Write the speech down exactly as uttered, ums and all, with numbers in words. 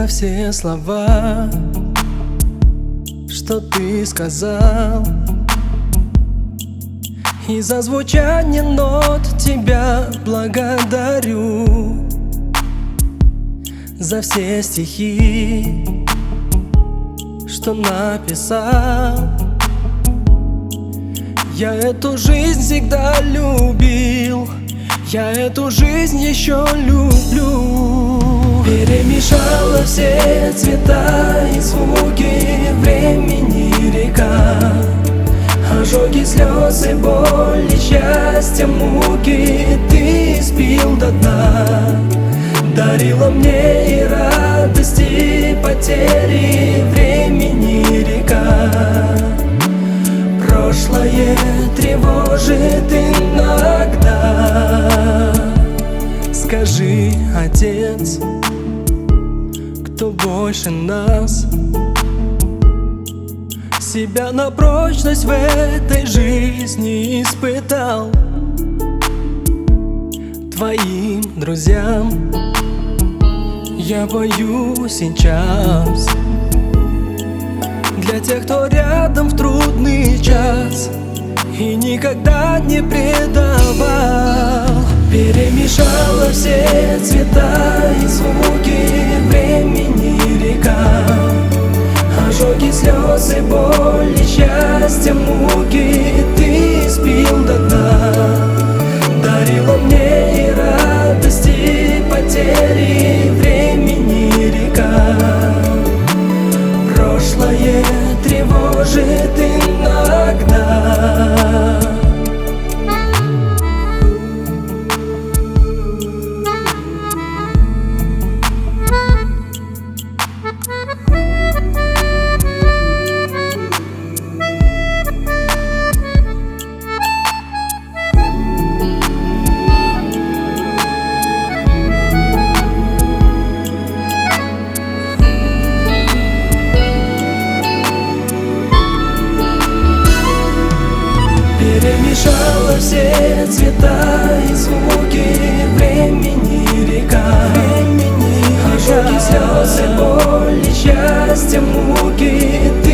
за все слова, что ты сказал, и за звучание нот тебя благодарю. За все стихи, что написал. Я эту жизнь всегда любил, я эту жизнь еще люблю. Перемешала все цвета и звуки времени река, ожоги, слезы, боли, счастья, муки ты испил до дна. Дарила мне и радости, и потери времени река. Прошлое тревожит иногда. Скажи, Отец, кто больше нас? Себя на прочность в этой жизни испытал. Твоим друзьям я пою сейчас, для тех, кто рядом в трудный час и никогда не предавал. Перемешала все цвета и звуки времени река, ожоги, слезы, боли, счастья, муки ты испил до дна. Дарила мне и радости, и потери времени река. Прошлое тревожит иногда. Перемешала все цвета и звуки времени река, ожоги, слезы, боли, счастья, муки